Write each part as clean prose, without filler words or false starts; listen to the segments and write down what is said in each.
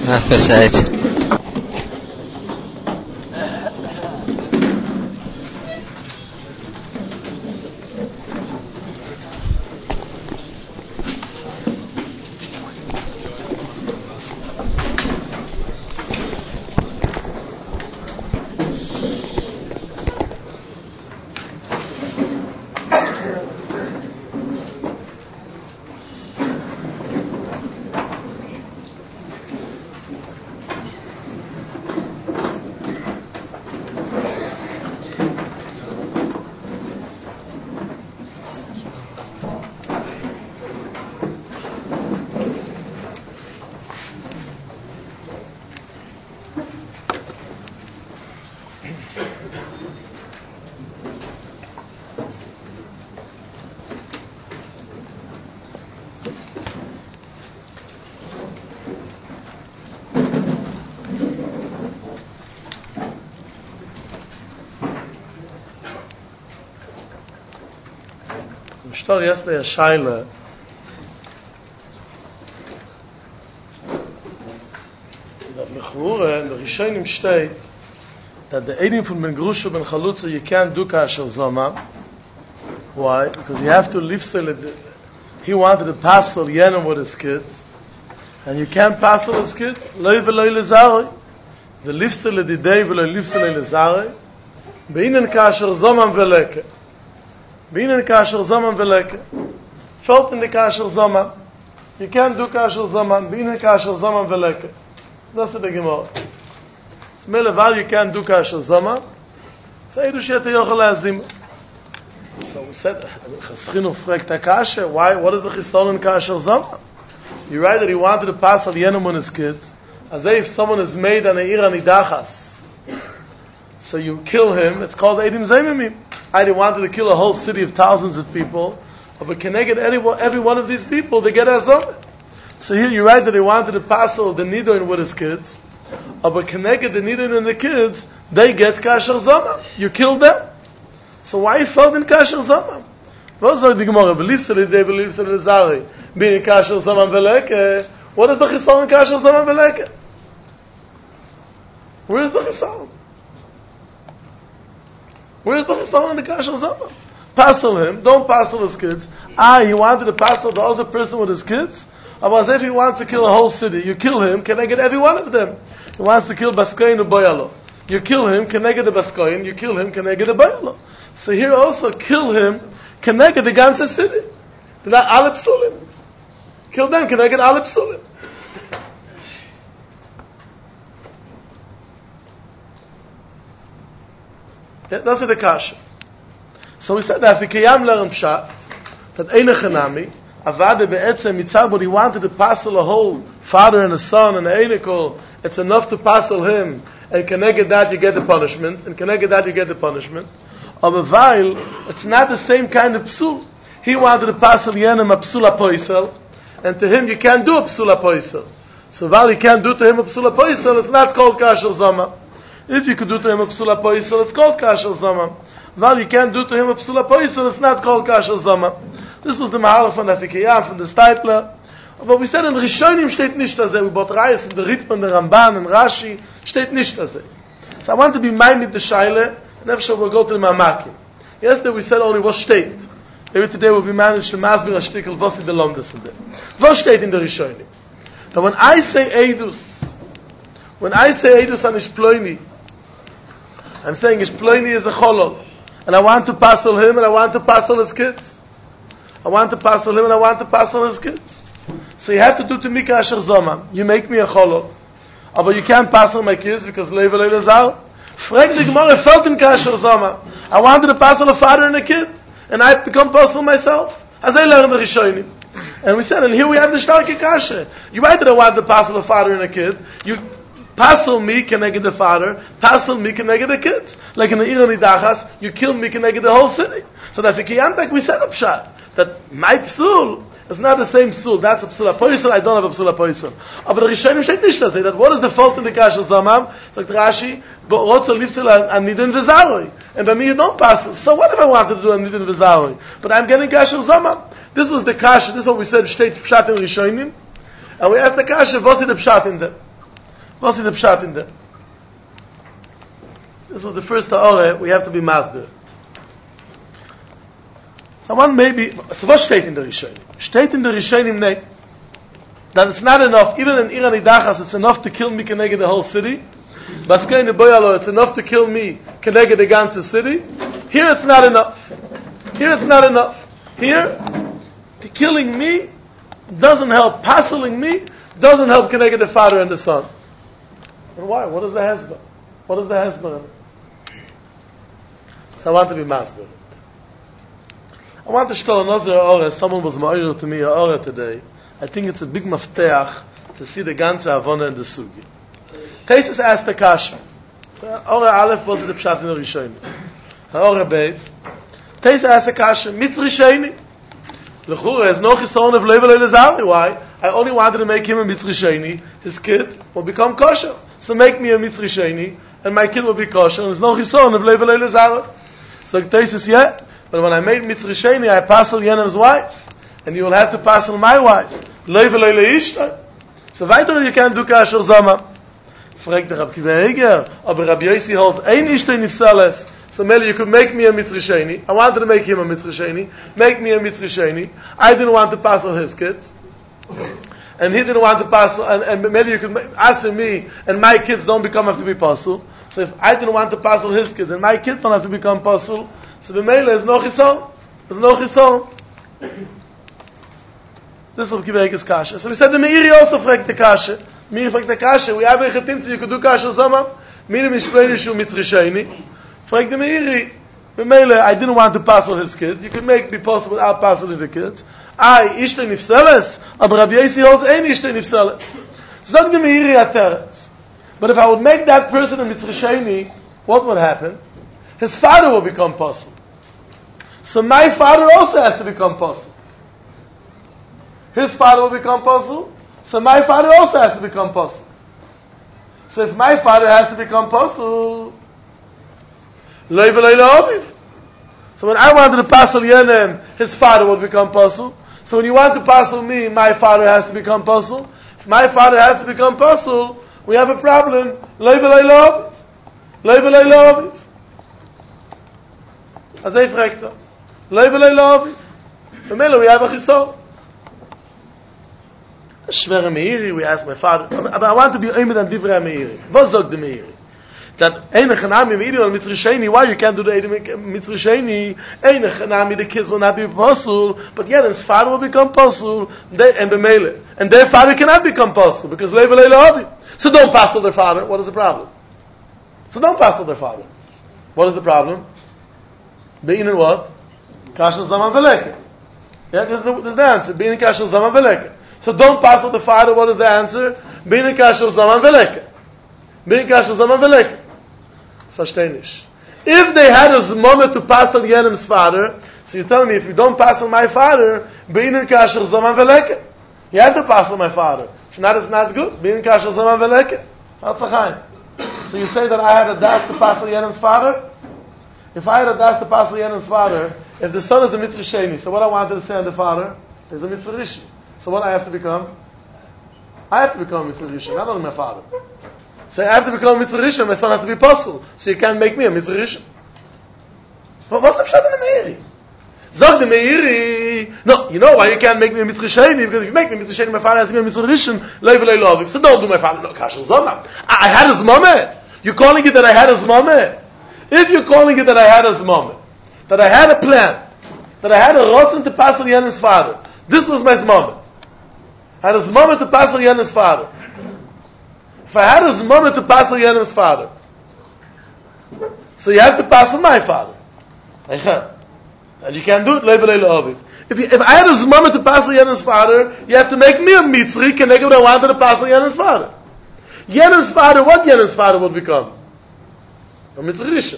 Said. Shtor yesterday a shaila that mechura and the Rishonim state that the Eidim from Ben Grusha Ben Chalutza you can't do kasher zoma. Why? Because you have to lifsel it. He wanted to passel Yenim with his kids, and you can't passel his kids. Loi v'loi lezaroi. The lifsel it didei v'loi lifsel it lezaroi. Beinen kasher zoma v'leke. Beinen kasher zaman veleke. Felt in the kasher zaman. You can't do kasher zaman. Beinen kasher zaman veleke. That's the Gemara. Smell of you can't do kasher zaman. Say du shete yochel azim. So we said, Chaschinu fragt kasher. Why? What is the chisol in kasher zaman? You write that he wanted to pass al Yenim on his kids. As if someone is made an eira nidachas. So you kill him. It's called Eidim Zaymimim. I wanted to kill a whole city of thousands of people, but connected every one of these people, they get azom. So here you write that they wanted to pass the nidon with his kids, but connected the nidon and the kids, they get kasher zoma. You killed them. So why you felt in kasher zoma? What is the Gemara? Believes it, they believe it is Zari. Being kasher zoma veleke. What is the chisol in kasher zoma veleke? Where is the chisol? Where's the chisol in the kasher zoma? Passel him, don't passel his kids. He wanted to passel the other person with his kids. As if he wants to kill a whole city, you kill him, can I get every one of them? He wants to kill Baskoyin and Boyalo. You kill him, can I get the Baskoyin? You kill him, can I get the Boyalo? So here also, kill him, can I get the ganze city? They're not Alep Sulim. Kill them, can I get Alep Sulim? That's the kasha. So we said that if Kiyam learn pshat, that Einechanami, Avade be'etzem mitzabur, he wanted to passel a whole father and a son and an Einekol, it's enough to passel him, and connected that you get the punishment, and connected that you get the punishment. Of a while, it's not the same kind of psul. He wanted to passel Yenim a psul apoisel, and to him you can't do a psul apoisel. So while he can't do to him a psul apoisel, it's not called kasher zoma. If you could do to him a psula poisel, it's called kasher zoma. While you can't do to him a psula poisel, it's not called kasher zoma. This was the mahalach from the Fikiyah, from the Stipler. But we said in Rishonim steht nicht das. We bought Reis in the Ritman, the Ramban, and Rashi, steht nicht das. So I want to be minded the Shaila, and after we'll go to the Mamakim. Yesterday we said only what state. Maybe today we'll be managed to masbir a shtickle, was in the Lomdes in there. What state in the Rishonim? But when I say Eidus on Ishploini, I'm saying Ishploini is a cholol, and I want to passel him, and I want to passel his kids. I want to passel him, and I want to passel his kids. So you have to do to me kasher zoma. You make me a cholol, but you can't passel my kids because leiva leila zar. Frag the Gemara felt in kasher zoma. I wanted to passel a father and a kid, and I become passel myself. As I learned the Rishonim. And we said, and here we have the starke kasher. You right that I want to passel a father and a kid. You passel me, can I get the father? Passel me, can I get the kids? Like in the Iran Idachas, you kill me, can I get the whole city? So that Fikiyantak, we said up shot that my psul is not the same psul. That's a psul apoisel. I don't have a psul apoisel. But the Rishonim steht nicht say that. What is the fault in the kasher zamam? Sagt Rashi, Rotzel lifsel an nidin v'zaroi. And by me you don't pass it. So what if I wanted to do an nidin v'zaroi? But I'm getting kasher zamam. This was the kasher. This is what we said. Steht pshat in Rishonim. And we asked the kasher, what's the pshat in them? What's the pshat in there? This was the first ta'orah we have to be masbir. Someone maybe, so what steht in der Rishonim? Steht in der Rishonim, nee, that it's not enough, even in Iran Idachas, it's enough to kill me keneged the whole city. Baskein Boyalo, it's enough to kill me keneged the ganze city. Here it's not enough. Here it's not enough. Here, killing me doesn't help. Passeling me doesn't help keneged the father and the son. And why? What is the husband? What is the husband? So I want to be masbir. I want to tell another aura. Someone was ma'ir to me a aura today. I think it's a big mafteach to see the ganze avona and the sugi. Taisus asked the kasha. So aura aleph was the pshat in the Rishonim. Aura beis. Taisus asked the kasha. Mitzri sheni. L'chura is no chisson of level elazari. Why? I only wanted to make him a mitzri sheni. His kid will become kosher. So make me a mitzri sheni, and my kid will be kosher. And there's no chisson of level elazari. So Taisus, yeah. But when I made mitzri sheni, I passed Yenam's wife, and you will have to pass my wife. Level elazari. So weiter you can't do kasher zama. Fragt der Rabbi Kiva, aber Rabbi Yossi holds ein ishte nifsales. So Meli, you could make me a mitzri sheni. I wanted to make him a mitzri sheni. Make me a mitzri sheni. I didn't want to pass on his kids. And he didn't want to pass on, and Meli, you could ask me, and my kids don't have to be pasul. So if I didn't want to pass on his kids, and my kids don't have to become pasul, so the Meli is no chisol. There's no chisol. This is Rabbi Kiva's kasha. So we said the Meiri also fragt the kasha. Meiri fragt the kasha. We have a chetim, so you could do kasha zama. Meiri mishplein shu mitzri sheni. Fragt the Meiri. B'meile, I didn't want to pass on his kids. You could make me possible without passing on the kids. I ishte nifseles. Aber Rabbi Yossi holds ein ishte nifseles. Zog the Meiri ateret. But if I would make that person a mitzri sheni, what would happen? His father will become possible. So my father also has to become possible. His father will become pasul, so my father also has to become pasul. So if my father has to become pasul, so when I wanted to pasul Yenem, his father will become pasul. So when you want to pasul me, my father has to become pasul. If my father has to become pasul, we have a problem. As I fragt, we have a chisol. Shver Meiri, we asked my father, but I want to be aimed on Divrei Meiri. What sagt the Meiri? That Eine Chanami Meiri on Mitzri Sheni, why you can't do the Mitzri Sheni? Eine Chanami, the kids will not be possible, but yet his father will become possible, and the Meile. And their father cannot become possible, because Level Elohavi. So don't pass to their father, what is the problem? So don't pass to their father. What is the problem? Being in what? Kasher Zaman Veleke. Yeah, this is the answer. Being in Kasher Zaman Veleke. So don't pass on the father. What is the answer? Bin kashel zaman veleke. Bin kashel zaman veleke. Versteh nicht. If they had a moment to pass on Yenim's father, so you tell me, if you don't pass on my father, bin kashel zaman veleke. You have to pass on my father. If not, it's not good. Bin kashel zaman veleke. So you say that I had a das to pass on Yenim's father? If I had a das to pass on Yenim's father, if the son is a mitzvah sheni, so what I wanted to say on the father is a mitzvah rishi. So what I have to become? I have to become a mitzvah rishon, not only my father. So I have to become a mitzvah rishon, my son has to be possible. So you can't make me a mitzvah rishon. What's the pshat in the Meiri? Zog the Meiri, no, you know why you can't make me a mitzvah sheni? Because if you make me a mitzvah sheni, my father has to be a mitzvah rishon, level love. So don't do my father, no, kashel zoma. I had his mama. You're calling it that I had his mama? If you're calling it that I had his mama, that I had a plan, that I had a rotzen to pass on Yen's father, this was my mama. I had his mama to pass on Yen's father. If I had his mama to pass on Yen's father, so you have to pass on my father. And you can't do it. If I had his mama to pass on Yen's father, you have to make me a mitzri, can make what I wanted to pass on Yen's father. Yen's father, what Yen's father would become? A mitzri rishon.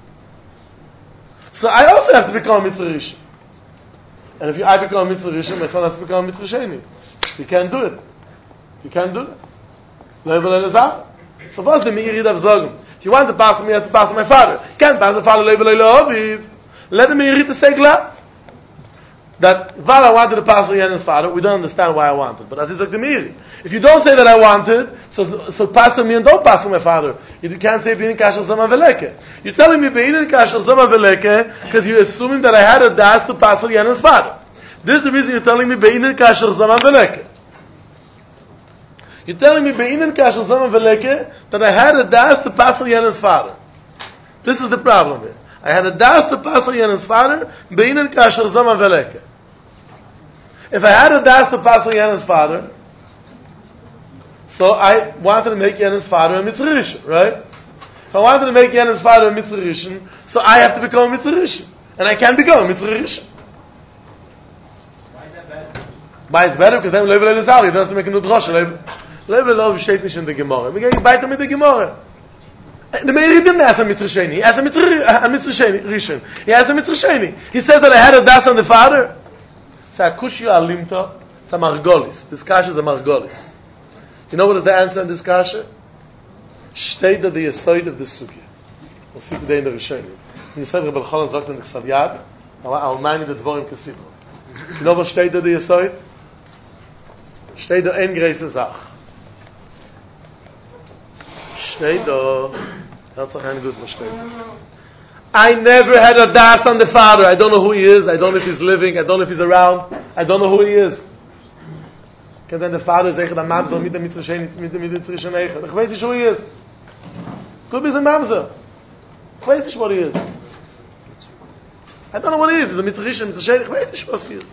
So I also have to become a mitzri rishon. And if I become a mitzvah rishon, my son has to become a mitzvah sheni. You can't do it. You can't do that. So what's the Meiri of Zogim? If you want to pass me, you have to pass my father. You can't pass the father, let the Meiri to say glad. that Val I wanted to pass on Yen's father, we don't understand why I wanted. But as it's like the Meiri. If you don't say that I wanted, so pass on me and don't pass on my father. You can't say Beinin Kasher Zoma Veleke. You're telling me Beinin Kasher Zoma Veleke because you're assuming that I had a das to pass on Yen's father. This is the reason you're telling me Beinin Kasher Zoma Veleke. You're telling me Beinin Kasher Zoma Veleke that I had a das to pass on Yen's father. This is the problem here. I had a das to pass on Yen's father, Beinin Kasher Zoma Veleke. If I had a das to pass on Yen's father, so I wanted to make Yen's father a Mitzvah Rishon, right? If I wanted to make Yen's father a Mitzvah Rishon, so I have to become a Mitzvah Rishon. And I can't become a Mitzvah Rishon. Why is that better? Why it's better? Because then Levi Leil Zali, don't have to make a new drosha. Levi Leil steht nicht in der Gemara. Wir gehen weiter mit der Gemara. The Meiri didn't ask a Mitzvah Sheni. He asked a Mitzvah Sheni, Rishon. He asked a Mitzvah Sheni. He says that I had a das on the father. It's a kushya alimta. It's a margolis. This kasha is a margolis. You know what is the answer in this kasha? Shteida the yesoid of the sugya. We'll see today in the Rishoni. He said Rebbe Elchanan sagt in the Ksav Yad, I'll mind the dvorim kesibo. You know what shteida the yesoid? Shteida ein greise Sach. Shteida, that's not good for shteida. I never had a das on the father. I don't know who he is. I don't know if he's living. I don't know if he's around. I don't know who he is. Can then the father say that Mamzer mit der Mitzvah Sheni mit der Mitzvah Sheni. Ich weiß nicht who he is. Could be the Mamzer. Ich weiß nicht what he is. I don't know what he is. He's a Mitzvah Sheni, Mitzvah Sheni. Ich weiß nicht what he is.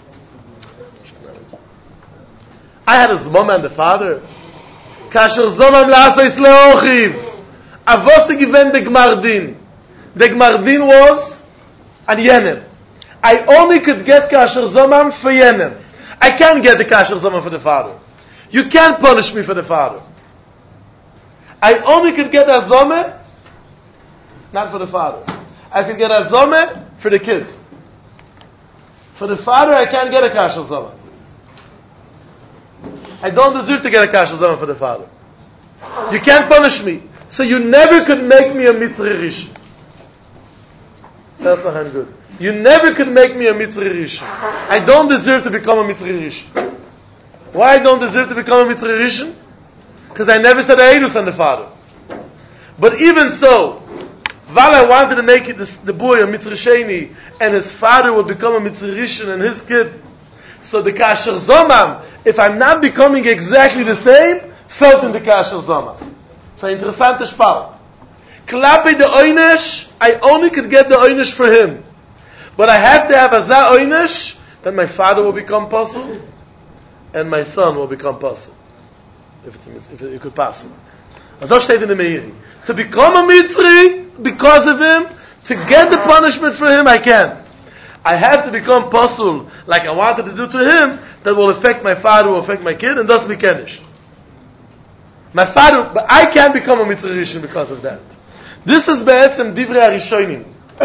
I had a Zmom and the father. Kasher Zomam la'asais le'ochiv. Avose given the Gmardin. The Gmardin was an Yenem. I only could get Kasher Zomam for Yenem. I can't get the Kasher Zomam for the father. You can't punish me for the father. I only could get a Zomeh, not for the father. I could get a Zomeh for the kid. For the father, I can't get a Kasher Zomam. I don't deserve to get a Kasher Zomam for the father. You can't punish me. So you never could make me a Mitzvah Rishon. That's not good. You never could make me a Mitzvah Rishon. I don't deserve to become a Mitzvah Rishon. Why I don't deserve to become a Mitzvah Rishon? Because I never said Eidus on the father. But even so, while I wanted to make it the boy a Mitzvah Sheni, and his father would become a Mitzvah Rishon and his kid, so the Kasher Zomam, if I'm not becoming exactly the same, felt in the Kasher Zomam. So interessante Spal. Klappe the Oynesh, I only could get the Oynesh for him. But I have to have a Za Oynesh, then my father will become puzzled, and my son will become puzzled. If it could pass him. As that steht in the Meiri. To become a Mitzri, because of him, to get the punishment for him, I can't. I have to become puzzled, like I wanted to do to him, that will affect my father, will affect my kid, and thus be Kenish. My father, but I can't become a Mitzri Rishon because of that. This is Be'etzem Divrei HaRishonim.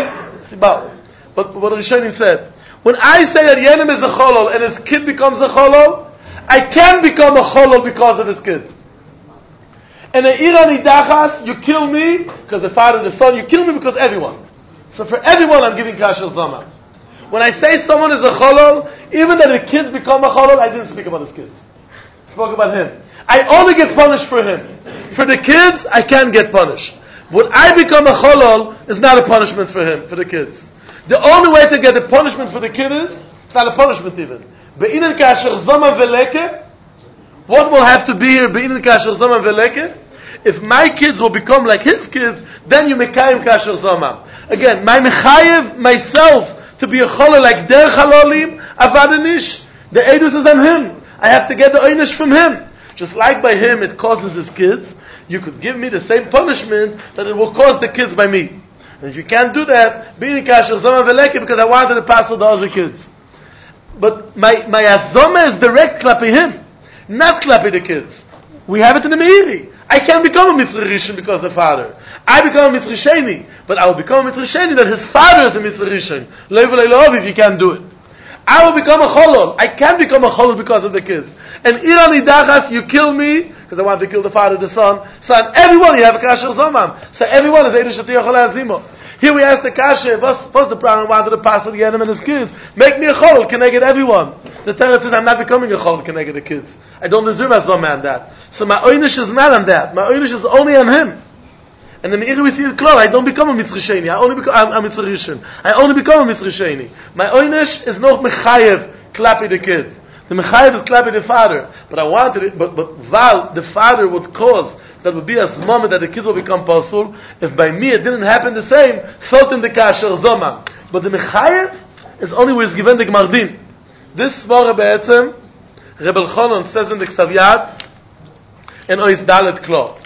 But what the Rishonim said, when I say that Yenim is a Cholol and his kid becomes a Cholol, I can become a Cholol because of his kid. And in Iran Idachas, you kill me because the father and the son, you kill me because everyone. So for everyone I'm giving Kasher Zomam. When I say someone is a Cholol, even that the kids become a Cholol, I didn't speak about his kids. I spoke about him. I only get punished for him. For the kids, I can't get punished. When I become a Cholol, is not a punishment for him, for the kids. The only way to get the punishment for the kid is, it's not a punishment even. Be'inin kasher zomam veleke, what will have to be here, be'inin kasher zomam veleke? If my kids will become like his kids, then you mekayim kasher zomam. Again, my mechayev, myself, to be a cholol like der chalolim, avadanish, the edus is on him. I have to get the oynish from him. Just like by him it causes his kids, you could give me the same punishment that it will cause the kids by me. And if you can't do that, be'inin kasher zomam veleke, because I wanted to pass on the other kids. But my azoma is direct klapi him, not klapi the kids. We have it in the Meiri. I can't become a Mitzvah Rishon because of the father. I become a Mitzvah Sheni, but I will become a Mitzvah Sheni that his father is a Mitzvah Rishon. If you can't do it. I will become a Cholol. I can't become a Cholol because of the kids. And Iran Idachas, you kill me, because I want to kill the father, the son. Son, everyone, you have a Kasher Zomam. So everyone is Eidu Shatiyach Azimo. Here we ask the kasha, what's the problem? Wanted to pass the Adam and his kids. Make me a chol, connected everyone. The Torah says, I'm not becoming a chol, connected the kids. I don't deserve as a man that. So my oynish is not on that. My oynish is only on him. And then we see it clear. I don't become a Mitzri Sheni. I only become a Mitzri Rishon. I only become a Mitzri Sheni. My oynish is not mechayev, clapping the kid. The mechayev is clapping the father. But I wanted it, but while the father would cause, that would be a moment that the kids will become pasul. If by me it didn't happen the same, felt in the kasher zoma. But the mechayev is only where it's given the gmardin. This svara be'etzem, Rebbe Elchanan says in the Ksav Yad, and Ois Dalet Klo.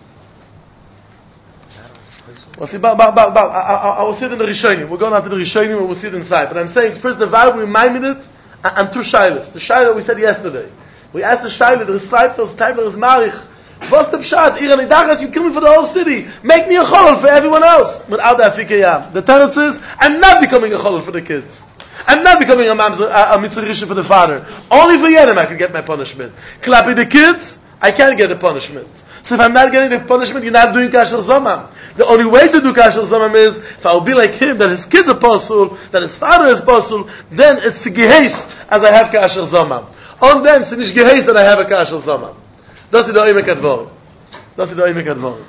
I will see it in the Rishonim. We're going out to the Rishonim and we'll see it inside. But I'm saying, first the Vav reminded it, and two Shailas. The Shaila we said yesterday. We asked the Shaila, the disciples, the Taibler is Marich. What's the pshat? Iran Idachas, you kill me for the whole city. Make me a cholol for everyone else. Without the afikayam. The Torah says, I'm not becoming a cholol for the kids. I'm not becoming a mitzvah rishon for the father. Only for Yedim I can get my punishment. Clapping the kids, I can't get the punishment. So if I'm not getting the punishment, you're not doing kasher zomam. The only way to do kasher zomam is, if I'll be like him, that his kids are pasul, that his father is pasul, then it's geheis as I have kasher zomam. On then, it's nicht geheis that I have a kasher zomam. Das ist der Oimek Advorim. Das ist der Oimek Advorim.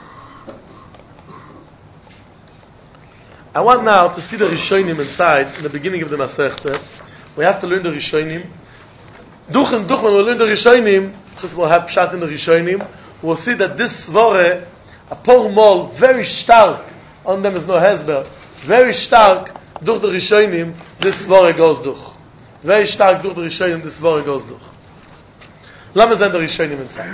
I want now to see the Rishonim inside, in the beginning of the Masechta. We have to learn the Rishonim. Duch and when we learn the Rishonim, since we'll have Pshat in the Rishonim, we'll see that this Svore, a por mol, very stark, on them is no Hezber, very stark, durch the Rishonim, this Svore goes durch. Very stark durch the Rishonim, this Svore goes durch. Lama sehen der Rishonim inside.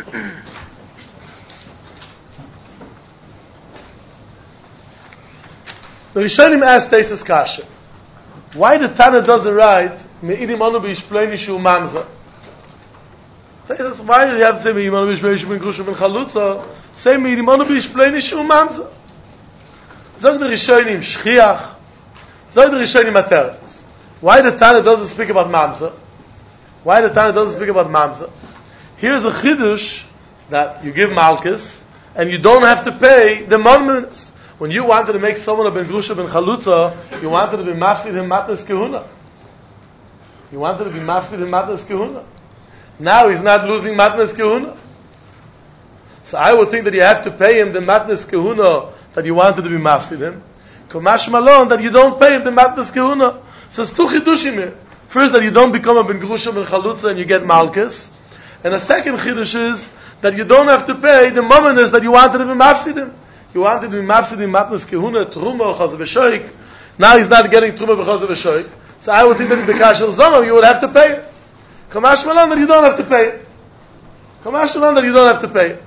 The Rishonim asked Teisus Kasha, why the Tana doesn't write Me'idim Anu B'Yishpleini Shu Mamza? Teisus, why do you have to say Me'idim Anu B'Yishpleini Shu Ben Grusha Ben Chalutza? Say Me'idim Anu B'Yishpleini Shu Mamza. Zog the Rishonim Shchiach. Zog the Rishonim Ateretz. Why the Tana doesn't speak about Mamza? Why the Tana doesn't speak about Mamza? Here's a chidush that you give malchus and you don't have to pay the monuments. When you wanted to make someone a ben grusha ben chalutza, you wanted to be mafsid him matnas kehuna. You wanted to be mafsid him matnas kehuna. Now he's not losing matnas kehuna. So I would think that you have to pay him the matnas kehuna that you wanted to be mafsid him. Kamash malon that you don't pay him the matnas kehuna. So it's two chidushim here. First, that you don't become a ben grusha ben chalutza and you get malchus. And the second chiddush is that you don't have to pay the mominus that you wanted to be mafsidim. You wanted to be mafsidim matnas kehuna, truma, chazav v'shoik. Now he's not getting truma v'chazav v'shoik. So I would think that in the kashel zomam you would have to pay it. Kamash malan that you don't have to pay it. Kamash malan that you don't have to pay it.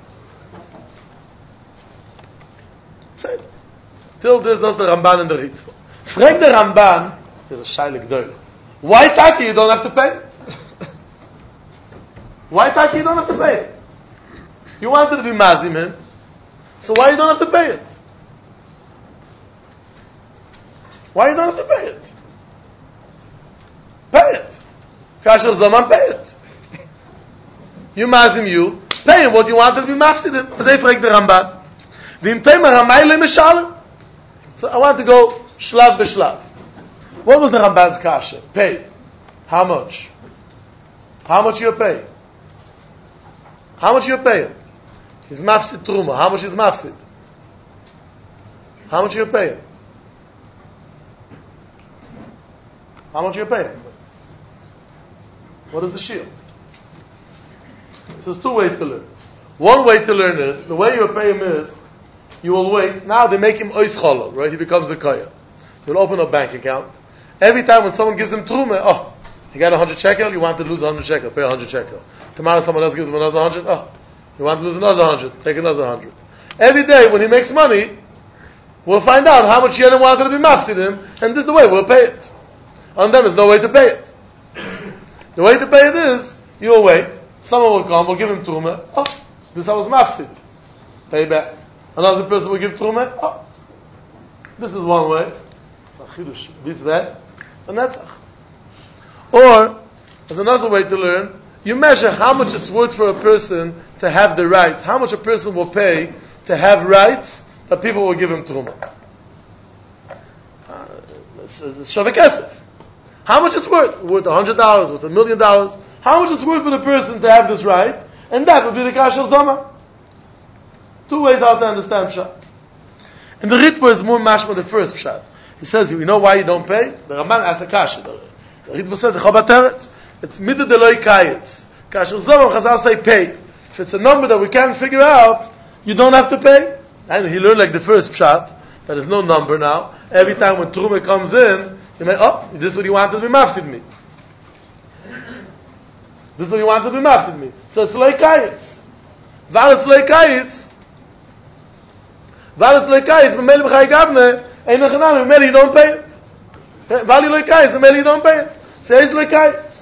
Till this does the Ramban and the Ritva. Frag the Ramban, there's a shayla gdoila. Why taki you don't have to pay it? Why taki you don't have to pay it? You wanted to be mazimin, so why you don't have to pay it? Why you don't have to pay it? Pay it. Kasher Zaman, pay it. You mazim you, pay him what you wanted to be mafsidim. They frag the Ramban. V'im teimah hamayle mishalim. So I want to go shlav b'shlav. What was the Ramban's kasher? Pay. How much? How much you pay? How much you paying? He's mafsid truma. How much is mafsid? How much you paying? How much you paying? What is the shield? So there's two ways to learn. One way to learn is, the way you pay him is, you will wait. Now they make him ois cholol, right? He becomes a kaya. You'll open a bank account. Every time when someone gives him truma, oh, he got 100 shekel, you want to lose 100 shekel, pay 100 shekel. Tomorrow someone else gives him another 100, oh, you want to lose another 100, take another 100. Every day when he makes money, we'll find out how much Yedim wanted to be mafsidim, and this is the way we'll pay it. On them is no way to pay it. The way to pay it is, you'll wait, someone will come, will give him truma, oh, this I was mafsid, pay back. Another person will give truma, oh, this is one way, this way, and that's or, as another way to learn, you measure how much it's worth for a person to have the rights, how much a person will pay to have rights that people will give him truma. It's Shaveh Kesef. How much it's worth? Worth $100, worth $1 million. How much it's worth for the person to have this right? And that would be the Kasher Zoma. Two ways how to understand Pshat. And the Ritva is more mashma the first Pshat. He says, you know why you don't pay? The Ramban asks a Kasher. The Ritva says, it's midah deloi kayetz. Kasher Zoma, Chazal say pay. If it's a number that we can't figure out, you don't have to pay. And he learned like the first Pshat, that there's no number now. Every time when Truma comes in, you may, this is what he wanted to be mafsid me. This is what he wanted to be mafsid me. So it's like kayetz. Val it's like kayetz. Val it's like kayetz. B'meli b'chai gavne. Ein nechanami. B'meli you don't pay it. Val you like kayetz. B'meli you don't pay it. So it's like kayetz.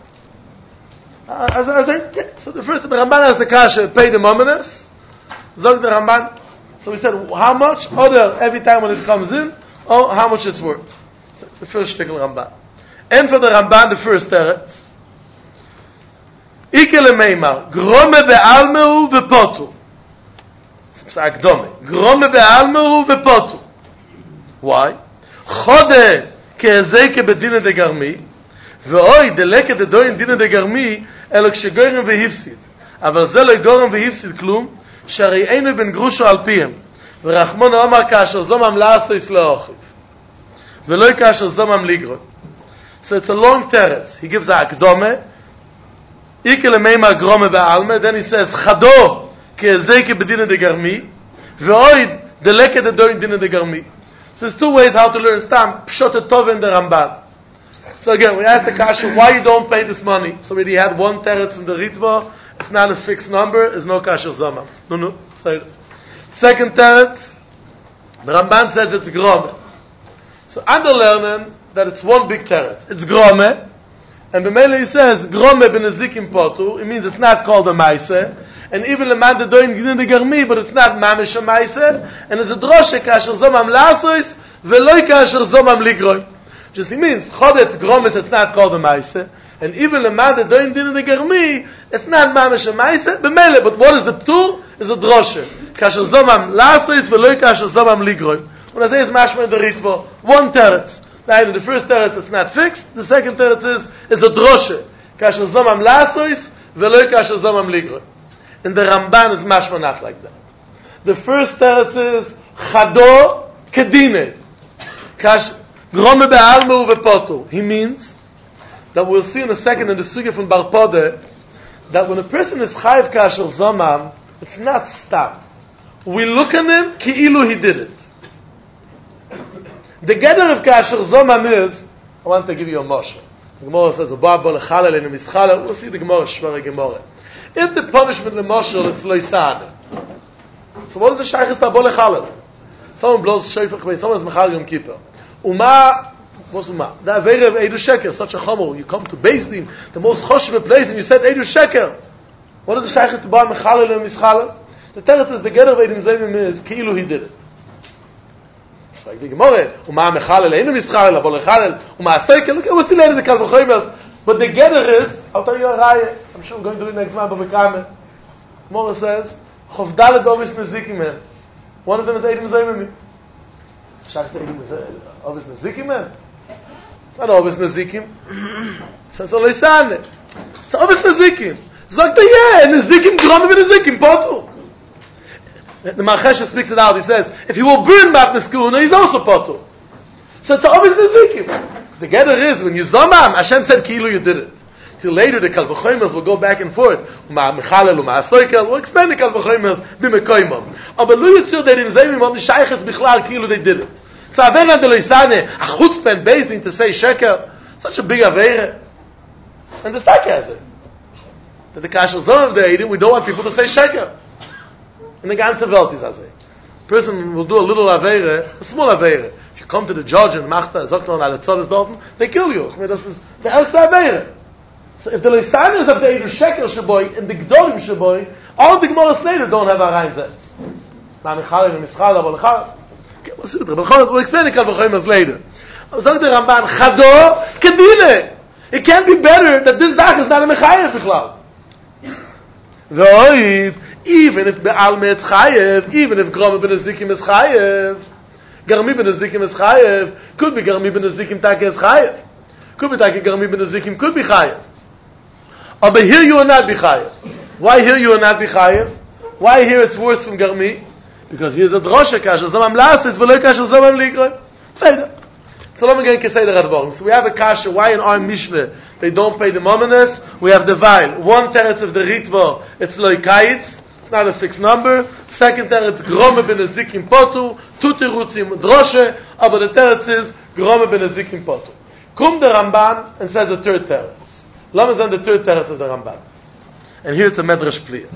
So the first, the Ramban has the kasha, pay the mominus. Zog the Ramban. So we said, how much? Other every time when it comes in, how much it's worth. So the first shtickle Ramban. And for the Ramban, the first teretz. Ike lemeimar, grome be'almehu ve'potu. It's akdome. Grome be'almehu ve'potu. Why? Chode ke'ezeke bedine de garmi, ve'oi deleke de doin dine de garmi, elo kshegoyren ve'hifsid. אבל זה לא יגורם והפסיד כלום, שהרי אינו בן גרושו על פיהם. ורחמון אומר כאשר זומם לעשו יסלו אוכיב. ולא כאשר זומם לגרוי. So it's a long teretz. He gives a akdome. Ike lemeimar grome be'alme. Then he says, Chado ke'ezeke bedine de garmi, ve'oid deleke de doin dine de garmi. So there's two ways how to learn Stam, Pshot Tov in the Ramban. So again, we asked the Kasha, why you don't pay this money? So we already had one teretz from the Ritva. It's not a fixed number. It's no Kasher Zoma. No. Say it. Second teretz, the Ramban says it's Grome. So under learning that it's one big teretz. It's Grome. And the Mele says, Grome ben Ezikim Potu. It means it's not called a Maise. And even the man that doing Gdin de Garmi, but it's not Mamish a Maise. And it's a Droshe Kasher Zomam Lasois, Veloi Kasher Zomam Ligroi. Just it means, Chodetz Grome it's not called a Maise. And even the man that doing Gdin de Garmi, it's not Mamish a Maise, B'mele. But what is the Ptur? Is a Droshe. Kasher Zomam Lasois, Veloi Kasher Zomam Ligroi. When I say it's Mashma in the Ritva, one teretz. Now, the first teretz is not fixed. The second teretz is a droshe. Kasher zomam lasois, veloi kasher zomam ligroi. And the Ramban is mashma not like that. The first teretz is chado kedine. Grome be'almu ve'potu. He means that we'll see in a second in the sugya from Bar Pode that when a person is chayiv kasher zomam, it's not stop. We look at him ki'ilu he did it. The gather of Kasher Zomam is, I want to give you a moshe. The Gemara says, we'll see the Gemara, Shvara Gemara. If the punishment in the moshe is loisane, so what is the shaykhis to Abol Echalel? Someone blows shayfach, someone is Mechal Yom Kippur. What's Uma? The Avera of Eidu Sheker, such a chomer. You come to Beis Din, the most choshev place, and you said Eidu Sheker. What is the shaykhis to Abol Echalel and Mischalel? The teretz is the gather of Eidim Zayim is, Ki'ilu he did it. Like the Gemara, Uma Mechalel, Einu Mischalel, Abol Echalel, Uma Aseikel. Look at what's the later the Kal V'choymers. But the gather is, I'll tell you a raya. I'm sure we're going to do it next month, but we can't. Gemara says, Chovdalet Ovis Nezikim men. One of them is Eidim Zayim. Shach the Eidim Ovis Nezikim men. It's not Ovis Nezikim. It's Olisane. It's Ovis Nezikim. Sagt Nezikim Grome ben Nezikim Potu. The Marchesha speaks it out. He says, if he will burn Matnes Kuna, he's also Potu. So it's always Nezikim. The gather is, when you Zomam, Hashem said, Kilu, you did it. Till later, the Kal V'choymers will go back and forth. Uma Mechalel, Uma Asoikel, we'll explain the Kal V'choymers, B'mekoymam. Aber Lu Yitzir, they didn't say, Mom, the Shaykhs Bichlal, Kilu, they did it. So Avera de Loisane, a chutzpah based in to say Sheker, such a big Avera. And the Stak has it. That the Kasher Zomam of the Eidim, we don't want people to say Sheker. In the ganze Welt is as a person will do a little avere, a small avere. If you come to the judge and machta, sagt on alle Zodes dorten, they kill you. I mean, das ist the erste avere. So if the Leisanis of the Eidu Sheker Shaboy and the Gdorim Shaboy, all the Gemara later don't have a Reinzetz. Na Michalel and Mischal, Abol Echal. Okay, we'll see it. We'll explain the Kal V'choymers later. Sagt the Ramban, Chado Kedine. It can't be better that this Dach is not a Mechayev Bichlal. V'oid, even if Be'alme it's Chayev, even if Grome ben Ezikim is Chayev, Garmi ben Nezikim is chayev. Could be Garmi ben Nezikim take is chayev. Could be take Garmi ben Nezikim could be chayev. But here you are not be chayev. Why here you are not be chayev? Why here it's worse from Garmi? Because here's a drosha kasher zomam lasis v'lo kasher zomam likroi. Say so let me get say the Radborim. So we have a kasher. Why in our Mishnah they don't pay the mominus? We have the vile. One teretz of the ritva, it's loikayitz. It's not a fixed number. Second teretz, grome ben nezikim potu. Two terutzim droshe. But the teretz is grome ben nezikim potu. Kum the Ramban and says a third teretz. Lama is the third teretz of the Ramban. And here it's a medrash pliya.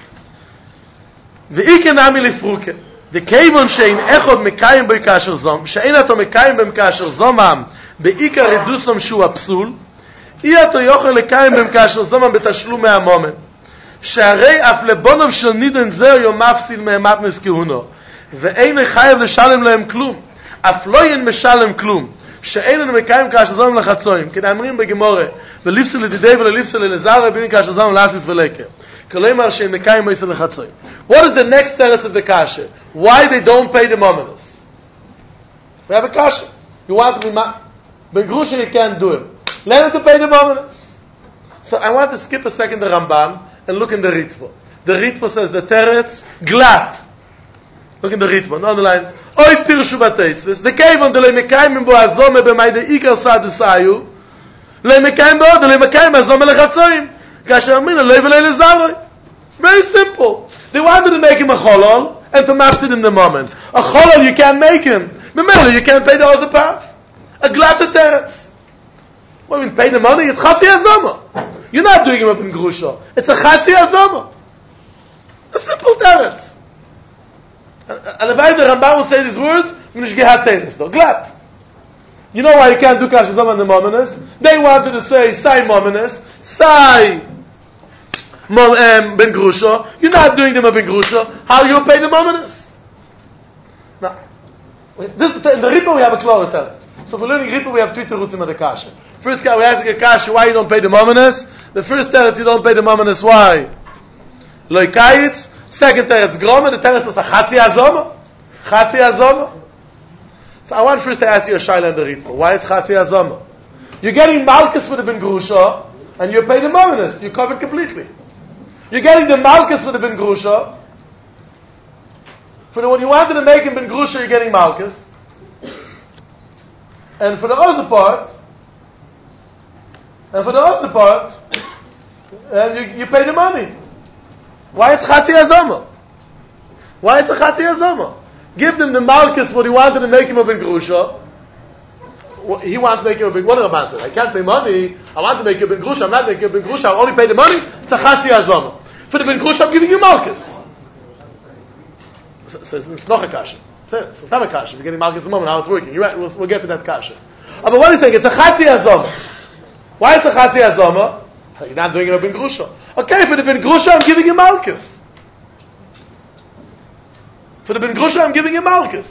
V'ikenami lifruke. The kevon shein echod mekayim by kasher zom, shein ato mekayim bem kasher zomam, beikar redusom shu apsul, iato yochel lekayim bem kasher zomam betashlum me'amomen. שהרי אף לבונוב של נידן זה יום מפסיד מהמתנס כהונו ואין חייב לשלם להם כלום אף לא ין משלם כלום שאין לנו מקיים כאשר זום לחצויים כדאמרים בגמורה ולפסל לדידי ולפסל ללזר בין כאשר זום לאסיס ולקר כלומר שאין מקיים מייסל לחצויים. What is the next teretz of the kasha? Why they don't pay the mominus? We have a kasha. You want to be Ben Grusha, you can't do it. Let him to pay the mominus. So I want to skip a second the Ramban and look in the Ritva. The Ritva says the teretz glat. Look in the Ritva, no other lines. Oy pirshu bateisves. The kevon de leimekayim bo azome b'may de ikar sadusayu. Leimekayim bo de leimekayim azome lechatzoyim. Kasher amina lei v'lei lezaroi. Very simple. They wanted to make him a cholol and to mafsid in the moment. A cholol you can't make him. Remember, you can't pay the other part. A glat teretz. What do you mean, pay the money? It's chatzi azoma. You're not doing him up in grusha. It's a chatzi azoma. A simple teretz. And if I the Rambam will say these words, minish gehat teretz though. Glat. You know why you can't do kash azoma in the mominus? They wanted to say sai mominus, sai ben grusha. You're not doing them up in grusha. How you pay the mominus? Now, this in the Ritva we have a clear teretz. So for learning Ritva we have three terutzim of the kasha. First guy, we're asking a kasha why you don't pay the mominus. The first teretz you don't pay the mominus, why? Loi kayitz. Second teretz groma. The teretz is a chatzi azoma. Chatzi azoma. So I want first to ask you a shaila in the ritva. Why it's chatzi azoma? You're getting malchus for the ben grusha, and you pay the mominus. You're covered completely. You're getting the malchus for the ben grusha. For the one you wanted to make him ben grusha, you're getting malchus. And for the other part, you pay the money. Why it's chatzi azoma? Why it's a chatzi azoma? Give them the malchus what he wanted to make him a ben grusha. He wants to make him a ben. What did Rabban say? I can't pay money. I want to make you a ben grusha. I'm not making you a ben grusha. I only pay the money. It's a chatzi azoma. For the ben grusha, I'm giving you malchus. So it's not a kasha. It's not a kasha. You're getting malchus at the moment. How it's working? You're right. We'll get to that kasha. But what he's saying, it's a chatzi azoma. Why is a chatzi azoma? You're not doing it a ben grusha. Okay, for the ben grusha, I'm giving you malchus. For the ben grusha, I'm giving you malchus.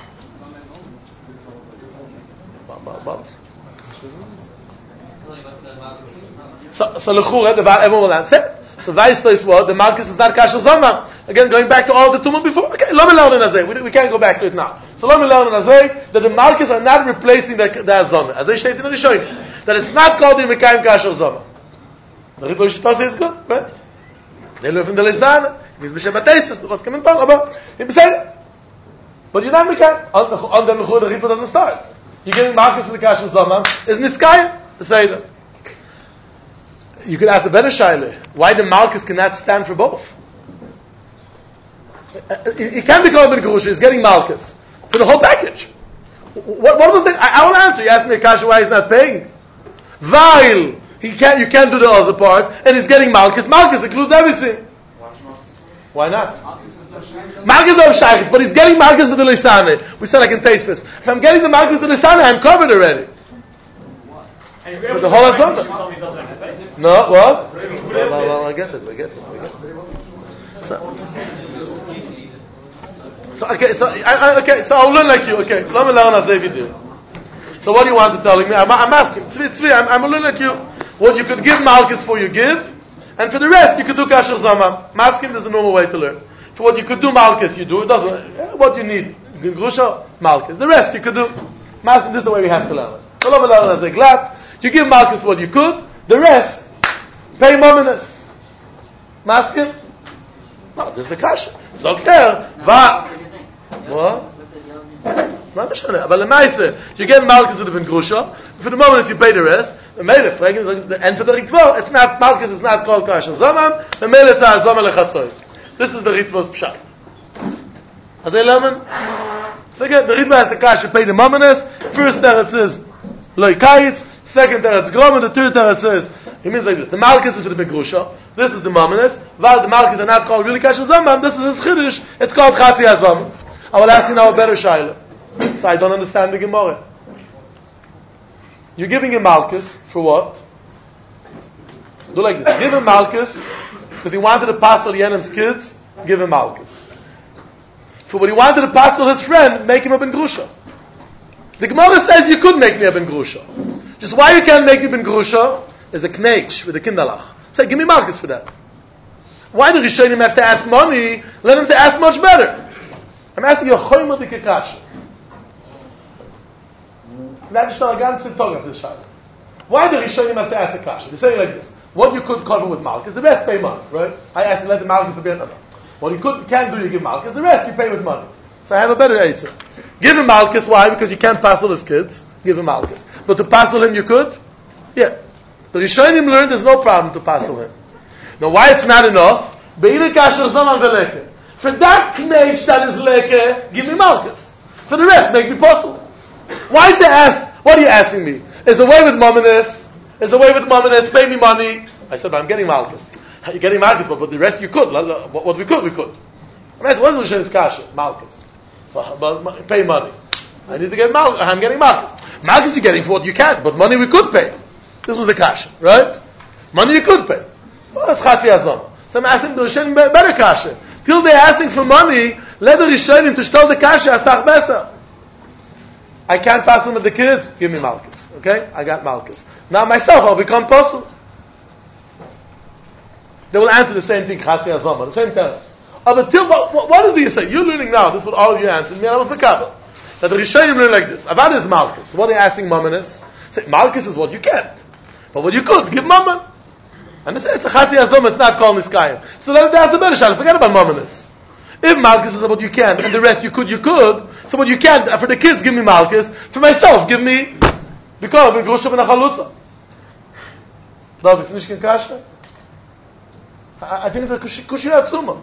So l'chura, everyone will answer. So Vaislo is what? The malchus is not kasher zoma. Again, going back to all the tumah before. Okay, let me learn in Azay. We can't go back to it now. So let me learn in Azay that the malchus are not replacing the azoma. As they stated in the Rishonim, that it's not called in Mekayim kasher zoma. The Ritva Shitose is good, right? They live in the Lezana. He's B'Shem Bateisus. The coming Tom, but he said, but you're not Mekayim. On the L'chur, the Ritva doesn't start. You're getting malchus in the kasher zoma. Is Niskayim the Seder? You could ask a better shaila. Why the malchus cannot stand for both? He can't be called ben grusha. He's getting malchus for the whole package. What was the? I will answer. You asked me a kasha why he's not paying. While you can't do the other part, and he's getting malchus. Malchus includes everything. Why not? Malchus of shaykhs, but he's getting malchus for the lisane. We said I can taste this. If I'm getting the malchus for the lisane, I'm covered already. For the whole azoma. No, what? No, I get it. So I'll learn like you. Okay, let me learn as if you do. So what do you want to tell me? I'm asking. Tzvi, I'm learning like you. What you could give malchus for, you give, and for the rest you could do kasher zoma. Masking is the normal way to learn. For what you could do malchus, you do. It doesn't. What you need. bin grusha, malchus. The rest you could do. This is the way we have to learn it. You give malchus what you could. The rest, pay mominus. Masking? No, this is the kasha. So clear. What? Not משנה, אבל למעשה, you get malchus with the bin grusha. For the mominus you pay the rest. And for the ritva, it's not malchus, it's not called kasha zaman. The mele it's a zaman lechatzoy. This is the ritva's pshat. Has they learned? So again, the ritva has the kasha pay the mominus. First teretz is loy kayitz. Second teretz grom. The third teretz is, he means like this. The malchus is for the bin grusha. This is the mominus. While the malchus are not called really kasha zaman, this is his chiddush. It's called chatzi hazam. I will ask you now a better shaila. So I don't understand the Gemara. You're giving him malchus for what? Do like this. Give him malchus because he wanted to passel Yenim's kids. Give him malchus. For what he wanted to passel his friend, make him a ben grusha. The Gemara says you could make me a ben grusha. Just why you can't make me ben grusha is a kneish with a kindalach. Say, give me malchus for that. Why do Rishonim have to ask money? Let him to ask much better. I'm asking you a choyma dikakash. Why the Rishonim have to ask a kasha? They say like this: what you could cover with malchus, the rest pay money, right? I asked you let the malchus be another. What you can't do, you give malchus. The rest you pay with money. So I have a better answer. Give him malchus. Why? Because you can't passel his kids. Give him malchus. But to passel him, you could. Yeah. The Rishonim learned there's no problem to passel him. Now, why it's not enough? For that kneish that is leke, give me malchus. For the rest, make me possible. Why to ask? What are you asking me? Is the way with mominus? Is the way with mominus? Pay me money. I said, but I'm getting malchus. You're getting malchus, but the rest you could. What we could. I mean, what is the Shem's kasha? Malchus. But pay money. I need to get malchus. I'm getting malchus. Malchus you're getting for what you can, but money we could pay. This was the kasha, right? Money you could pay. Well, that's chatzi hazon. So I'm asking the Rishonim better kasha. Till they're asking for money, let the Rishonim to tell the kasha asach besa. I can't pass them with the kids. Give me malchus. Okay? I got malchus. Now myself, I'll become apostle. They will answer the same thing. Chatzi hazama. The same thing. But till what is the you say? You're learning now. This is what all of you answered me. And I was makabel. That the Rishonim learn like this. Avad is malchus. What are you asking mominus? Say malchus is what you can, but what you could give mammon. And they say it's a chatzi hazama. It's not called niskayim. So let them ask a better shot. Forget about mominus. If malchus is what you can, and the rest you could. So what you can't, for the kids, give me malchus. For myself, give me, because I'm grusha v'nachalutza. Dov, it's nicht kasha? I think it's a kushia atzuma.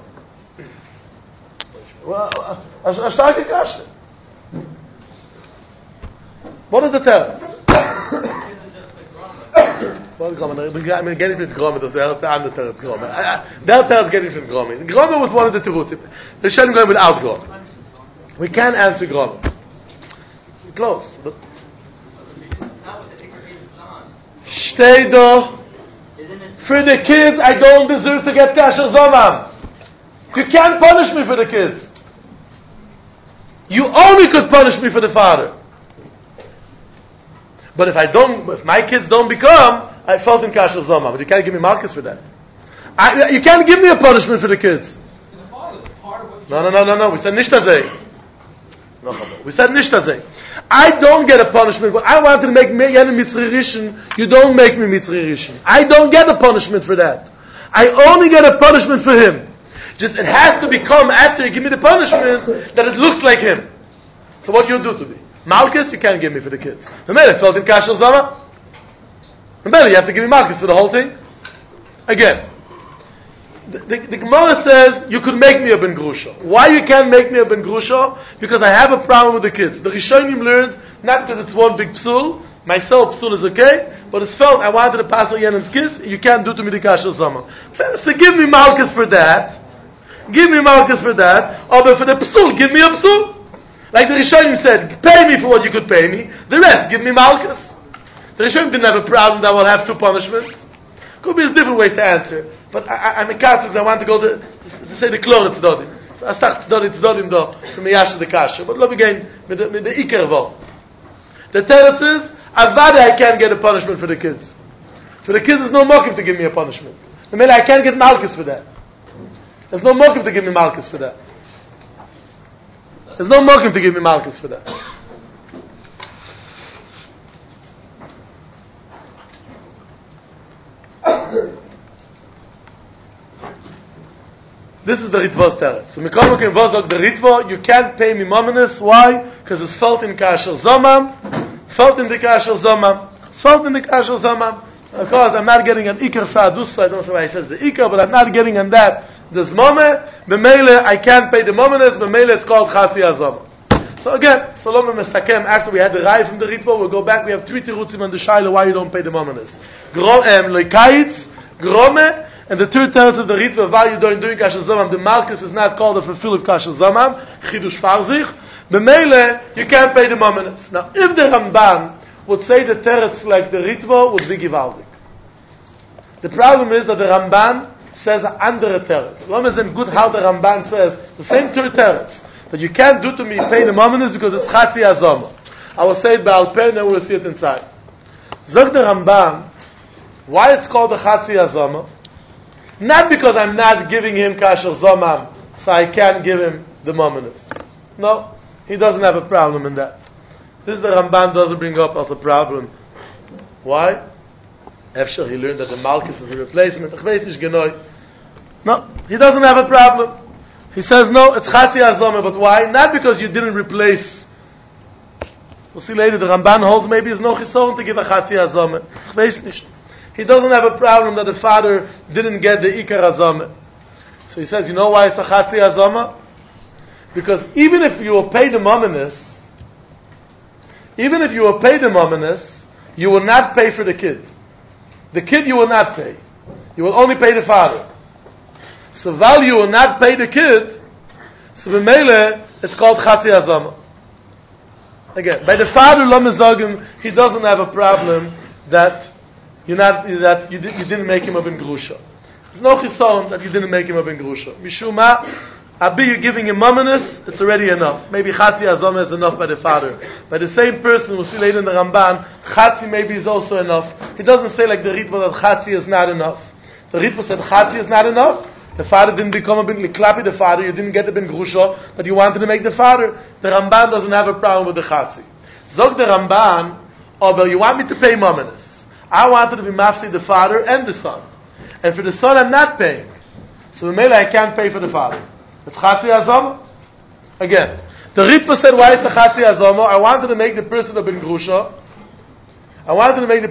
A starke kasha. What is the teretz? I'm getting from Gromi. That's the other teretz Gromi. That teretz getting from Gromi. Gromi was one of the terutzim. They shouldn't go without Gromi. We can answer Gromi. Close, but Shteido. For the kids, I don't deserve to get kasher zomam. You can't punish me for the kids. You only could punish me for the father. But if my kids don't become, I felt in kasher zomam. But you can't give me malchus for that. You can't give me a punishment for the kids. No. We said nishtazeh. We said nishtazeh. I don't get a punishment, but I wanted to make Yenim Mitzri Rishon. You don't make me Mitzri Rishon. I don't get a punishment for that. I only get a punishment for him. Just it has to become after you give me the punishment that it looks like him. So what you do to me? Malchus, you can't give me for the kids. Remember, it felt in Kasher Zama. Remember, you have to give me Malchus for the whole thing. Again, the Gemara says you could make me a ben grusha. Why you can't make me a ben grusha? Because I have a problem with the kids. The Rishonim learned not because it's one big psul. Myself psul is okay, but it's felt I wanted to pass on Yenim's kids. You can't do to me the kasher zama. So give me malchus for that. Give me malchus for that. But for the psul, give me a psul. Like the Rishonim said, pay me for what you could pay me. The rest, give me malchus. The Rishonim didn't have a problem that we'll have two punishments. Could be different ways to answer. But I'm a Catholic, I want to go to say the klor tzdodim. So I start tzdodim though, from Yash the Kasha. But love again, with the Iker Vol. The teretz is, Avada I can't get a punishment for the kids. For the kids, there's no mokim to give me a punishment. I can't get malchus for that. There's no mokim to give me malchus for that. There's no mokum to give me malchus for that. This is the Ritva's teretz. So Mikol Mokim Vozok the Ritva, you can't pay me mominus. Why? Because it's felt in Kasher Zomam. Felt in the Kasher Zomam. Felt in the Kasher Zomam. Of course, I'm not getting an Ikar Sa'adus, I don't know why he says the Ikar, but I'm not getting on that. This Mome, B'meile, I can't pay the mominus, B'meile, it's called Chatzi Azomah. So again, Salome Mesakem, after we had the Rai from the Ritva, we'll go back, we have 3 tirutzim on the Shaila, why you don't pay the mominus. Leikayitz, Grome, and the 2 terms of the Ritva, why you don't do Kasher Zomam, the Malchus is not called a fulfill of Kasher Zomam, Chidush Farzich, B'meile, you can't pay the mominus. Now, if the Ramban would say the teretz like the Ritva, would be givaldik. The problem is that the Ramban says an andere teretz. Lom is in good how the Ramban says the same 2 teretz, that you can't do to me pay the mominus because it's Chatzi Azomah. I will say it Ba'al Peh and then we'll see it inside. Zog the Ramban, why it's called the Chatzi Azomah? Not because I'm not giving him Kasher Zomam, so I can't give him the mominus. No, he doesn't have a problem in that. This the Ramban doesn't bring up as a problem. Why? After he learned that the Malchus is a replacement. No, he doesn't have a problem. He says, no, it's Chatzi Azomah, but why? Not because you didn't replace. We'll see later, the Ramban holds maybe it's no chisoron to give a Chatzi Azomah. He doesn't have a problem that the father didn't get the Ikar Azomah. So he says, you know why it's a Chatzi Azomah? Because even if you will pay the mominus, you will not pay for the kid. The kid you will not pay. You will only pay the father. So while you will not pay the kid, so b'meile, it's called Chatzi Azomah. Again, by the father, Lo Mezogim, he doesn't have a problem that you didn't make him a ben grusha. There's no chisaron that you didn't make him a ben grusha. Mishuma, Abi, you're giving him mominus, it's already enough. Maybe Chatzi Azomah is enough by the father. By the same person, we'll see later in the Ramban, Chatzi maybe is also enough. He doesn't say like the Ritva that Chatzi is not enough. The Ritva said Chatzi is not enough. The father didn't become a ben liklapi, the father, you didn't get the ben grusha, that you wanted to make the father. The Ramban doesn't have a problem with the Chatzi. Zog the Ramban, but you want me to pay mominus. I wanted to be mafsi the father and the son. And for the son I'm not paying. So maybe I can't pay for the father. It's Chatzi Azomah. Again, the Ritva said why it's a Chatzi Azomah. I wanted to make the person a ben grusha. And I wanted to be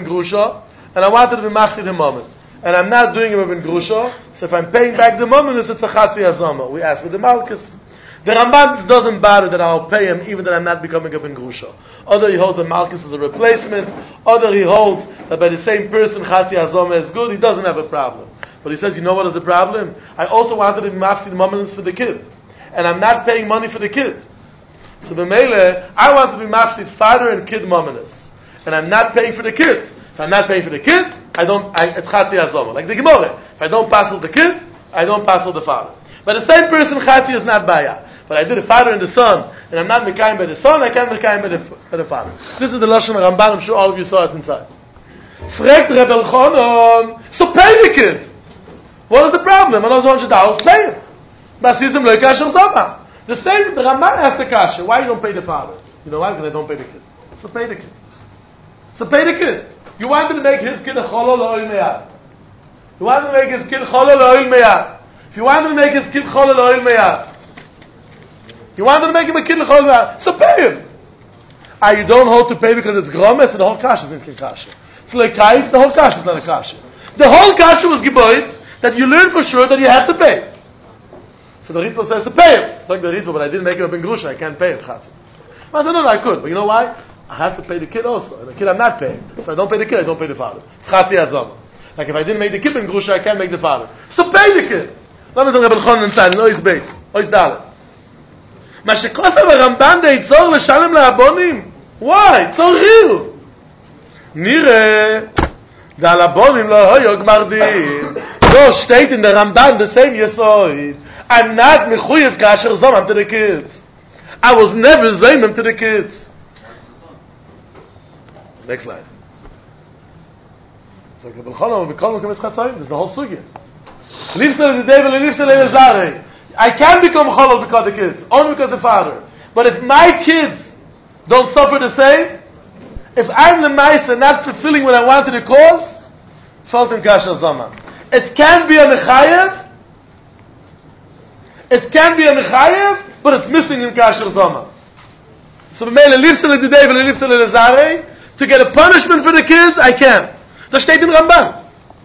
mafsi the moment. And I'm not doing him a ben grusha. So if I'm paying back the moment, it's a Chatzi Azomah. We ask for the Malchus. The Ramban doesn't bother that I'll pay him even that I'm not becoming a ben grusha. Other he holds the Malchus as a replacement. Other he holds that by the same person Chatzi Azomah is good. He doesn't have a problem. But he says, you know what is the problem? I also wanted to be mafsi the mominus for the kid. And I'm not paying money for the kid. So b'meile, I want to be mafsi father and kid mominus. And I'm not paying for the kid. If I'm not paying for the kid, it's Chatzi Azomah. Like the Gemara. If I don't passel the kid, I don't passel the father. But the same person Chatzi is not baya. But I did the father and the son, and I'm not mekayim by the son, I can't mekayim by the father. This is the Lashon Ramban, I'm sure all of you saw it inside. Fregt Reb Elchanan, so pay the kid. What is the problem? $100, pay him. Basizim lo kasher zoma. The same, the Ramban asked the kasher, why you don't pay the father? You know why? Because I don't pay the kid. So pay the kid. You wanted to make his kid a cholol l'oil meyad. If you wanted to make his kid cholol l'oil meyad, you wanted to make him a kid l'chol meyad, so pay him. You don't hold to pay because it's gromes, and the whole kasha is not a kasha. It's like kaif, the whole kasha is not a kasha. The whole kasha was giboid, that you learn for sure that you have to pay. So the Ritva says to pay him. It's like the Ritva, but I didn't make him a ben grusha, I can't pay him Chatzi. I said, no, I could. But you know why? I have to pay the kid also. And the kid I'm not paying. So I don't pay the kid, I don't pay the father. It's Chatzi Azomah. Like if I didn't make the kid ben grusha, I can't make the father. So pay the kid. Let me say Reb Elchanan inside, no is base. Ois dalet. Ma shekosav Ramban de itzor l'shalem la'abonim. Why? It's all real. Nire. Da la'abonim lo hoyo gmardim. No, steht in the Ramban the same yesoid. I'm not mechuyev kasher zomam to the kids. I was never zomam to the kids. Next slide. There's the whole sugya. Lifsel the devil and lifsel the zare. I can become cholol because of the kids, only because of the father. But if my kids don't suffer the same, if I'm the mice and not fulfilling what I wanted to cause, felt in kasher zama. It can be a mechayev. It can be a mechayev, but it's missing in kasher zama. So b'meile lifsele the day, lifsele the zare, to get a punishment for the kids, I can. Das steht in Ramban.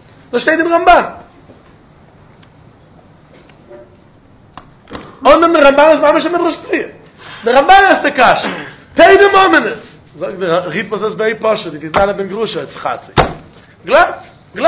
Und dann der Ramban ist mamisch mit Roshpriya. Der Ramban ist der Kash. Pay the mominus. Sagt der Ritmos ist very posh. If he's not a ben grusha, it's chatzi. Glad.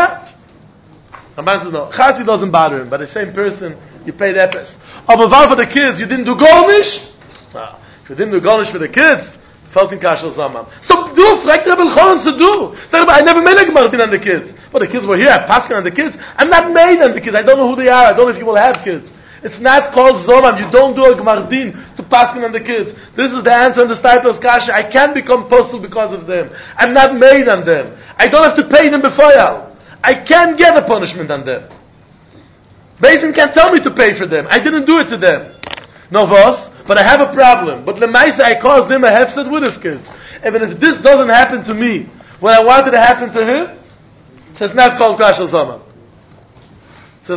Ramban says no. Chatzi doesn't bother him, but the same person, you pay the epes. Aber war for the kids, you didn't do golnish? No. If you didn't do golnish for the kids, felt in Kash al-Zamam. So do, fragt Rebbe Elchonon to do. I never made a Gemardin on the kids. But the kids were here, I passed on the kids. I'm not made on the kids. I don't know who they are. I don't know if you will have kids. It's not called Zomam. You don't do a Gemardin to pass on the kids. This is the answer in the Stipler's Kasha. I can't become postal because of them. I'm not made on them. I don't have to pay them before you. I can't get a punishment on them. Basin can't tell me to pay for them. I didn't do it to them. No vos, but I have a problem. But Lemaisa, I caused him a hefset with his kids. Even if this doesn't happen to me, what I wanted to happen to him, it's not called Kasha Zama. It's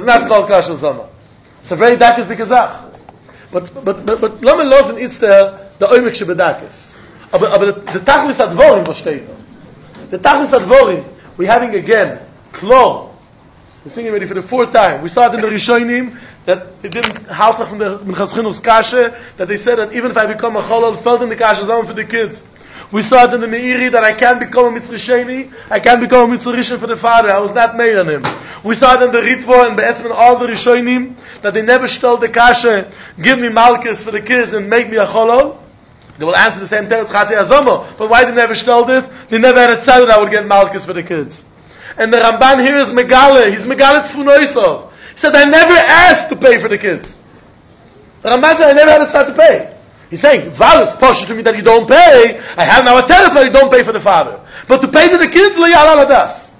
a very dakis dikazach. But Lama losen it's the oimik shebedakis. But the tachlis advorim was steht. The tachlis advorim, we're having again, klor. We're singing already for the fourth time. We saw it in the Rishonim, that it didn't halzach from the Minchas Chinuch's kasha, that they said that even if I become a cholol, felt in the kasha zama for the kids. We saw it in the Meiri that I can't become a Mitzri Sheni, I can't become a Mitzri Rishon for the father. I was not made on him. We saw it in the Ritvo and Be'etzman, all the Rishonim, that they never stole the kasha, give me malchus for the kids and make me a cholol. They will answer the same teretz Chatzi Azomo. But why they never stole it? They never had a tzad that I would get malchus for the kids. And the Ramban here is Megale. He's Megale Tzfunoiso. He said, I never asked to pay for the kids. The Ramban said, I never had a tzad to pay. He's saying, Val, it's posh to me that you don't pay. I have now a teretz that you don't pay for the father. But to pay to the kids, Lo Ya'al Aladas.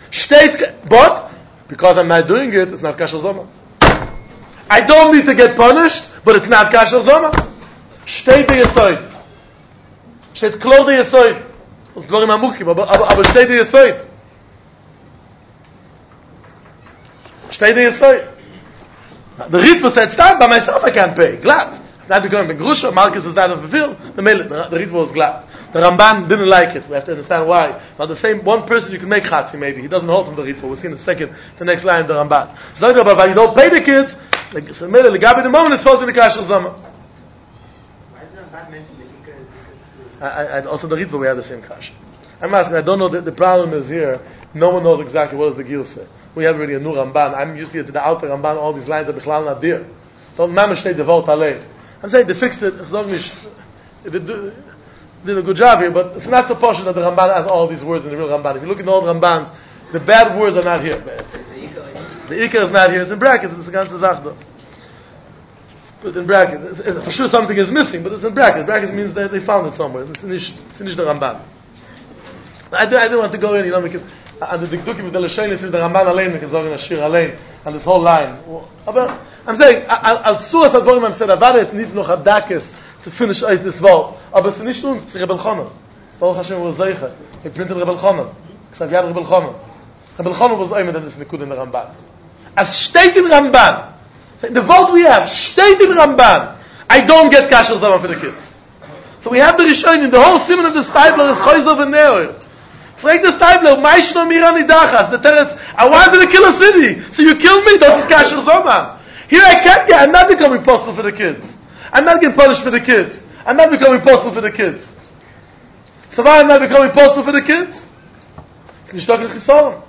But, because I'm not doing it, it's not Kasher Zoma. I don't need to get punished, but it's not Kasher Zoma. Steht der Yesoid. Steht klar der Yesoid. Und Dvorim Amukim, aber steht der Yesoid. Steht der Yesoid. The Ritva said, stop, by myself I can't pay. Glad. Not becoming Ben Grusha, Malchus is not fulfilled. The Ritva was glad. The Ramban didn't like it. We have to understand why. Now the same one person you can make Chatzi maybe. He doesn't hold from the Ritva. We'll see in a second the next line of the Ramban. So but you don't pay the kids, like Legabi the moment is fault in the Kasher Zama. Why does the Ramban mention the Ikar? I also the Ritva we have the same Kasher. I'm asking, I don't know, the problem is here, no one knows exactly what does the Gil say. We have already a new Ramban. I'm used to the outer Ramban, all these lines are Bichlal not there. Don't mamish say the Vort Alei. I'm saying they fixed it, they did a good job here, but it's not so posh that the Ramban has all these words in the real Ramban. If you look at the old Rambans, the bad words are not here. The Ikar is not here, it's in brackets, it's a ganze Sach though. But in brackets, for sure something is missing, but it's in brackets. Brackets means that they found it somewhere. It's nicht the Ramban. I didn't want to go in, because and the Dikdukim with the Lashonis is the Ramban Alein, we can say in a Shir Alein, and this whole line. But I'm saying, Al Suras Advorim I'm said, Avada, it needs noch a dakis to finish this word. Aber it's nicht uns, it's Rebbe Elchonon. Baruch Hashem was Zeicha. He printed Rebbe Elchonon. Ksav Yad Rebbe Elchonon. Rebbe Elchonon was aimed at this Nikud in the Ramban. As steht in Ramban, the vote we have, steht in Ramban, I don't get Kasher Zama for the kids. So we have the Rishonim, the whole simon of the Stibler is Choyzov and Neo. Frag the Stibler, Maishno Mirani Dachas, the teretz, I wanted to kill a city, so you killed me, das ist Kasher Zoma. Here I can't get, I'm not becoming postal for the kids. I'm not getting punished for the kids. I'm not becoming postal for the kids. So why am I becoming postal for the kids? It's nicht doch in Chisorum.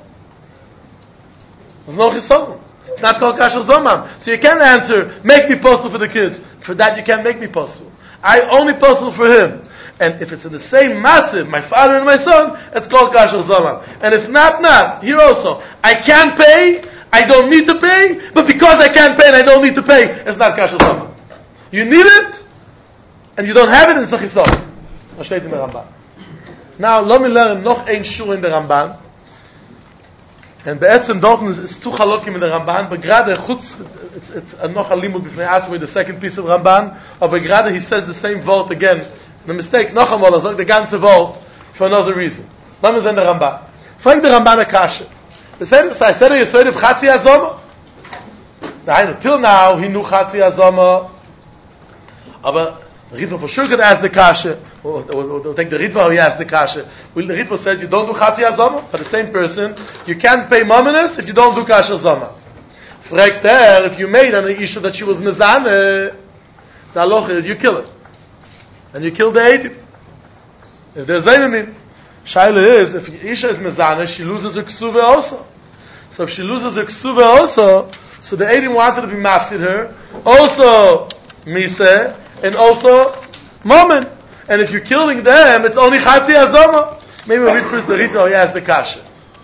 There's no Chisorum. It's not called Kasher Zoma. So you can't answer, make me postal for the kids. For that you can't make me postal. I only postal for him. And if it's in the same massive, my father and my son, it's called Kasher Zoma. And if not, here also, I can't pay, I don't need to pay, but because I can't pay and I don't need to pay, it's not Kasher Zoma. You need it, and you don't have it, it's a Chisor. Das steht in der Ramban. Now, let me learn noch ein Shur in der Ramban. And be'etzem dort is two halokim in the Ramban, but gerade chutz, it's noch a limud b'fnei atzmai, the second piece of Ramban, but gerade he says the same word again. The mistake, noch einmal, er sagt the ganze word for another reason. Lass uns in der Ramban. Frag der Ramban a kashe. I said Yesod of Chatzi HaZoma. Till now, he knew Chatzi HaZoma, but the Ritva for sure could ask the kasha, or take the Ritva how he asked the kasha. The Ritva said, you don't do Chatzi HaZoma, for the same person, you can't pay Mominus if you don't do Kasher Zoma. Fragt if you made an issue that she was Mezane, the halacha is you kill her. And you kill the Eidim. If there's Eidim, Shaila is, if Isha is Mezane, she loses her Ksuva also. So if she loses her Ksuva also, so the Eidim wanted to be mafsid her, also Mise, and also Momen. And if you're killing them, it's only Chatzi HaZoma. Maybe we'll read first the Rita, or he has the Kasha.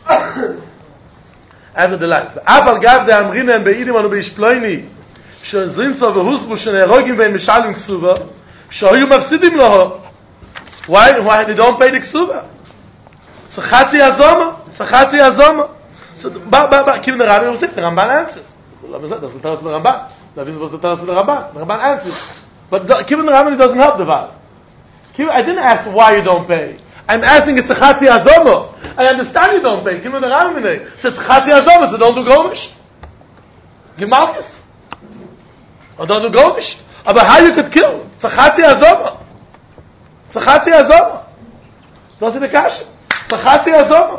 After the lines. Afal gav de amrina en beidim anu beishploini, shezrinso vehusbu shenerogim vein mishalim ksuva, shoyu mafsidim loho. Why they don't pay the ksuva? It's a Chatzi HaZoma. It's a Chatzi HaZoma. So, Kim the Rabbi will say, the Ramban answers. That's the Taras of the Ramban. That is what's the Taras of the Ramban. The Ramban answers. But Kim the Rabbi doesn't help the Val. I didn't ask why you don't pay. I'm asking it's a Chatzi HaZoma. I understand you don't pay. Kim the Rabbi so it's Chatzi HaZoma, so don't do Gomish. Give Malchus. Or don't do Gomish. But how you could kill? It's a Chatzi HaZoma. It's a Chatzi HaZoma. Does it the Kasha? It's a Chatzi HaZoma.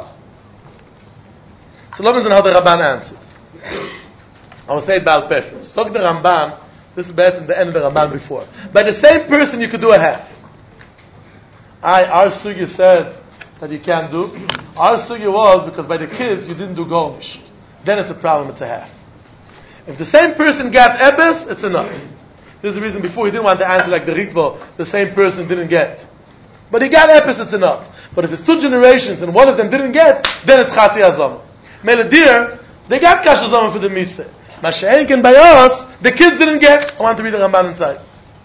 So let me see how the Ramban answers. I will say it Baal Peshus. Talk the Ramban, this is better than the end of the Ramban before. By the same person you could do a half. Our sugi said that you can't do. Our sugi was because by the kids you didn't do Gomish. Then it's a problem, it's a half. If the same person got Ebes, it's enough. This is the reason before he didn't want to answer like the Ritva, the same person didn't get. But he got Ebes, it's enough. But if it's two generations and one of them didn't get, then it's Chatzi HaZoma. Meladir, they got Kasher Zoma for the Mise. Masha'en can by us, the kids didn't get. I want to read the Ramban inside.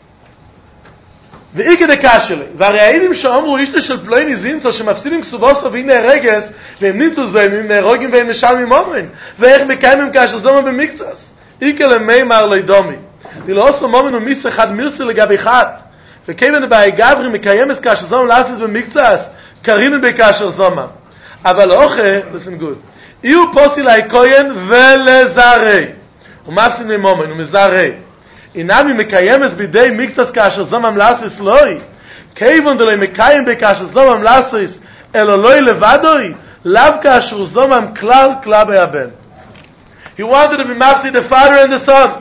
ואיקה דקשלי, והראידים שאומרו אישתה של פלויני זינצו שמפסידים כסובוסו והנה הרגס והם ניצוס והם נהרוגים והם משלמים אומרים ואיך מקיימים כאשר זומה במקצס איקה למימר לידומי דילו עושו מומן ומיס אחד מירסי לגבי אחד וכיוון באי גברי מקיימס כאשר זומה לאסיס במקצס קרינו בכאשר זומה אבל אוכה, listen good יהיו פוסי לה כהן ולזרי ומפסיד ממומן ומזרי אינמי מקיימס בידי מקצס כאשר זומם לאסיס לוי כיוון דלוי מקיים בכאשר זומם לאסיס אלו לוי לבדוי לאו כאשר זומם כלל ביבן. He wanted to be mafsid the father and the son,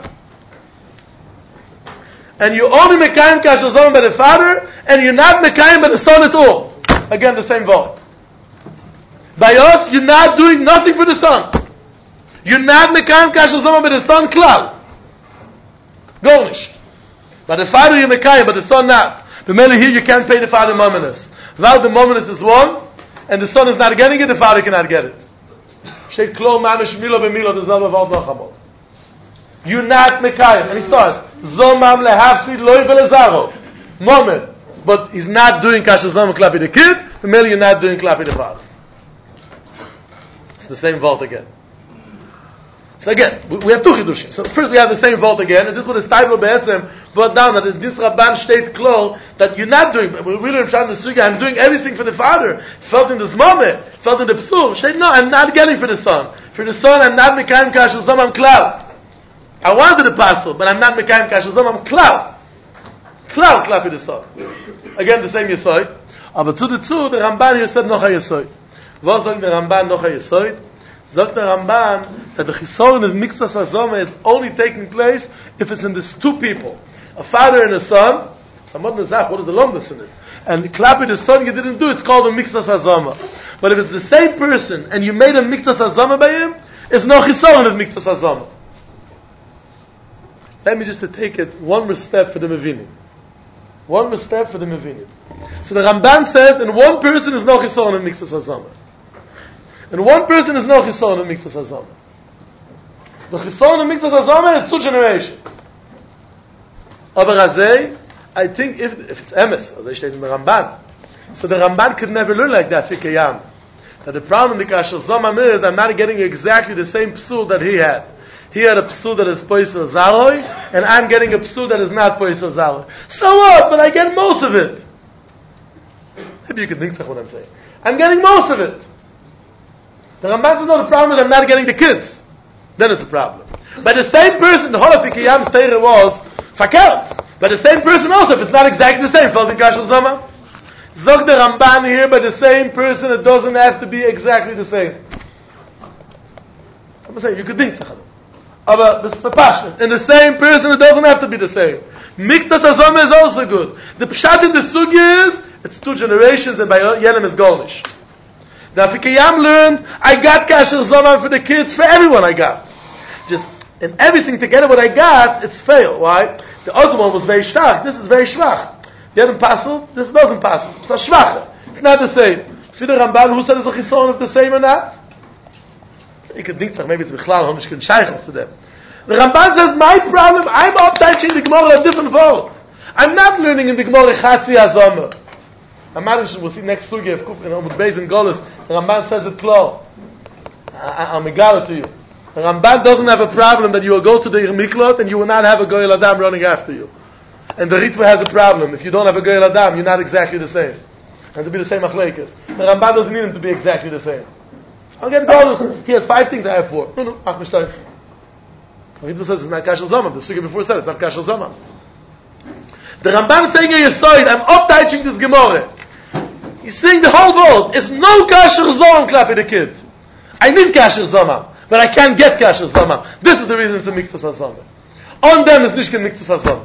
and you only מקיים כאשר זומם by the father and you're not מקיים by the son at all. Again the same vote. By us you're not doing nothing for the son. You're not מקיים כאשר זומם by the son כלל. Gornish. But the father you mekayim, but the son not. The mele here you can't pay the father mominus. While the mominus is one, and the son is not getting it, the father cannot get it. Sheit klo mamish milo b'milo, the zalma v'alt nochamol. You're not mekayim. And he starts, zomam lehafsid loy velezaro. Moment. But he's not doing kasher zomam klapi the kid, the mele you're not doing klapi the father. It's the same vault again. So again, we have two chidushim. So first we have the same vault again, and this is what is Taiblo Be'etzem brought down, that in this Rabban state klor, that you're not doing, we really have the sugi, I'm doing everything for the father, felt in the zmome, felt in the psur, state, no, I'm not getting for the son. For the son, I'm not mekayim kasher zomam klal. I wanted the apostle, but I'm not mekayim kasher zomam klal. Klal for the son. Again, the same yesoid. Aber zu the Ramban here said noch a yesoid. Was sagt der Ramban noch a yesoid? Sagt der Ramban that the chisoron of Miktzas HaZoma is only taking place if it's in these two people. A father and a son. What is the longest in it? And klapi the son you didn't do, it's called a Miktzas HaZoma. But if it's the same person and you made a Miktzas HaZoma by him, it's no chisoron of Miktzas HaZoma. Let me just take it one more step for the Mevinim. One more step for the Mevinim. So the Ramban says, in one person is no chisoron of Miktzas HaZoma. And one person is no chisoron of Miktzas HaZoma. The chisoron of Miktzas HaZoma is 2 generations. Aber Razei, I think if it's emes, as I stated in the Ramban, so the Ramban could never learn like that, Fikayam. That the problem in the Kasher Zomam is I'm not getting exactly the same psul that he had. He had a psul that is Poisel Zaloi, and I'm getting a psul that is not Poisel Zaloi. So what? But I get most of it. Maybe you can think that's what I'm saying. I'm getting most of it. The Ramban says, no, the problem is I'm not getting the kids. Then it's a problem. But the same person, the whole of Ikiyam Steire was fakert. But the same person also, if it's not exactly the same, falls in Kasher Zomam. Zog the Ramban here, but the same person, it doesn't have to be exactly the same. I'm saying, you could think so. But this is the passion. In the same person, it doesn't have to be the same. Miktas Azoma is also good. The pshat in the sugi is, it's 2 generations, and by Yenem is Golnish. The Afikayam learned, I got Kasher Zomam for the kids, for everyone I got. Just, in everything together what I got, it's fail. Why? The other one was very stark. This is very schwach. The other passel, this doesn't pass. It's a schwache. It's not the same. For the Ramban, who said it's a chison of the same or not? You can think, maybe it's Bichlal, how much can shaykhs to them. The Ramban says, my problem, I'm up-touching the Gemara a different word. I'm not learning in the Gemara Chatzi Hazomer. We'll see next sugi of Kufrin, with Beis and Golis. The Ramban says it clear. I'm egal to you. The Ramban doesn't have a problem that you will go to the Miklot and you will not have a Goyel Adam running after you. And the Ritva has a problem. If you don't have a Goyel Adam, you're not exactly the same. And to be the same Achleikus. The Ramban doesn't need him to be exactly the same. I'll get Golos. He has 5 things, I have 4. No, Ach Mishtais. The Ritva says it's not Kashal Zomam. The Sugi before said it's not Kashal Zomam. The Ramban is saying in Yesoid, I'm up-touching this Gemara. He's saying the whole world is no Kasher Zomam clapping the kid. I need Kasher Zomam, but I can't get Kasher Zomam. This is the reason it's a Miktas HaZomam. On them is Nishkin Miktas HaZomam.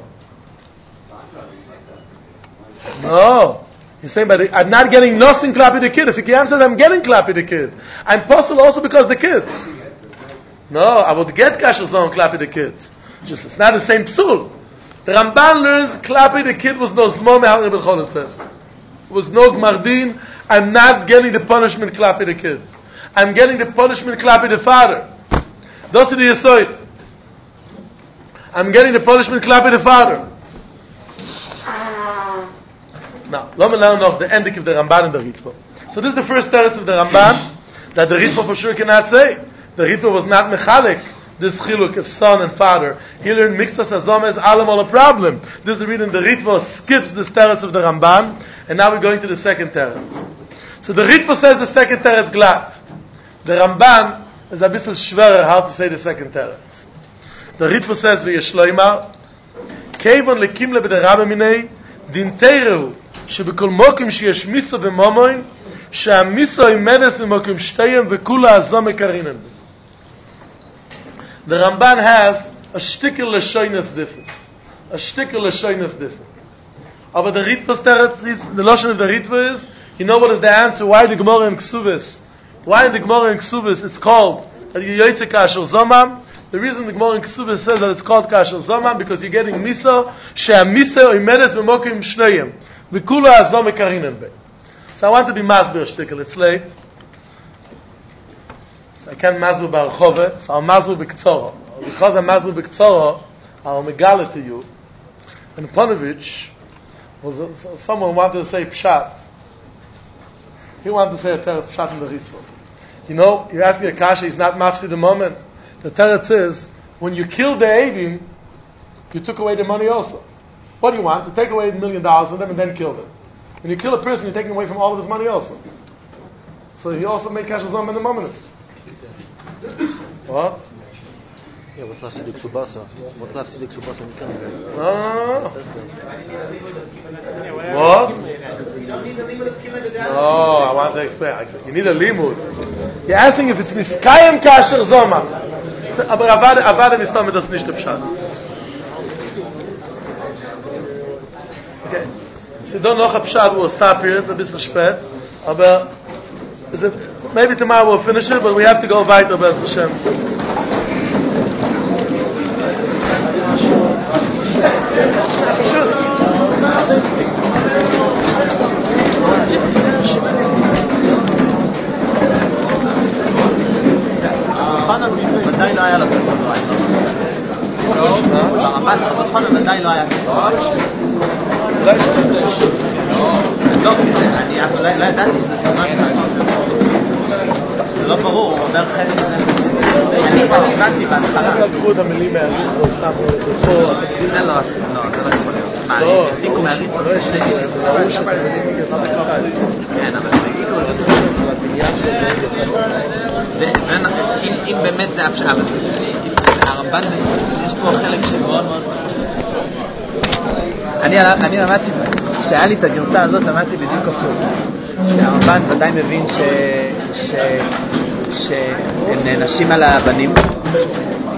No. He's saying, but I'm not getting nothing clapping the kid. If Ikiyam says I'm getting clapping the kid, I'm possible also because the kid. No, I would get Kasher Zomam clapping the kids. Just it's not the same psul. The Ramban learns clapping the kid was no small mehal Rebbe Cholim says. Was no Gmardin. I'm not getting the punishment clapping the kid. I'm getting the punishment clapping the father. That's the Yesoid. I'm getting the punishment clapping the father. Now, let me learn of the ending of the Ramban and the Ritva. So this is the first teretz of the Ramban that the Ritva for sure cannot say. The Ritva was not mechalik this chiluk of son and father. He learned Miktas HaZomam is allemal a problem. This is the reason the Ritva skips this teretz of the Ramban, and now we're going to the second teretz. So the Ritva says the second teretz glatt. The Ramban is a bisschen schwerer how to say the second teretz. The Ritva says v'yeshloimar kevon lekimle b'derabbe minei din teiru שבכל מוקם שיש מיסו ומומוין שהמיסו עם מדס ומוקם שתיים וכולה הזום מקרינן. The Ramban has a shtickle l'shoyness different. A shtickle l'shoyness different. Aber the Ritva the Lashon of the Ritva is, you know what is the answer? Why the Gemara in Ksubis? Why in the Gemara in Ksubis it's called that you yoytze Kasher Zomam? The reason the Gemara in Ksubis says that it's called Kasher Zomam because you're getting miso she'amiso im medes v'mokim shneyim. So I want to be masber a shtickle. It's late. So I can't masber b'archove. So I'll masber b'ktzoro. Because I'm masber b'ktzoro, I'll megale to you. And Ponovich was someone wanted to say pshat. He wanted to say a teretz pshat in the Ritva. You know, you're asking a kasha. He's not mafsid the moment. The teretz is when you killed the Eidim, you took away the money also. What do you want? To take away $1 million from them and then kill them. When you kill a person, you're taking away from all of his money also. So he also made Kasher Zomam in the moment. What? Yeah, what's left to do Ksubasa? What's left to do Ksubasa? No. What? No, I want to explain. You need a limud. You're asking if it's Niskayim Kasher Zomam. Aber Avada Mistam das nicht Pshat. Okay. So don't know Pshat, we'll stop here. It's a bit spät. Aber maybe tomorrow we'll finish it, but we have to go weiter, B'ez Hashem. מתי לא היה לו כסף? ברחון מתי לא היה כסף? לא, אני לא ידעתי שזה סימן כאן. חלק מזה. אני הבנתי בהתחלה. לקחו את המילים מהריטרו, שמו את זה פה. זה לא יכול להיות. מה, העתיקו מהריטרו? לא יש לי, ראו שאתה מבינים את זה אחד. כן, אבל העתיקו את זה. אם באמת זה הפשעה, אבל הרמב"ן, יש פה חלק שמאוד מאוד... אני למדתי, כשהיה לי את הגרסה הזאת, למדתי בדיוק הפוך. שהרמב"ן ודאי מבין שהם נענשים על הבנים,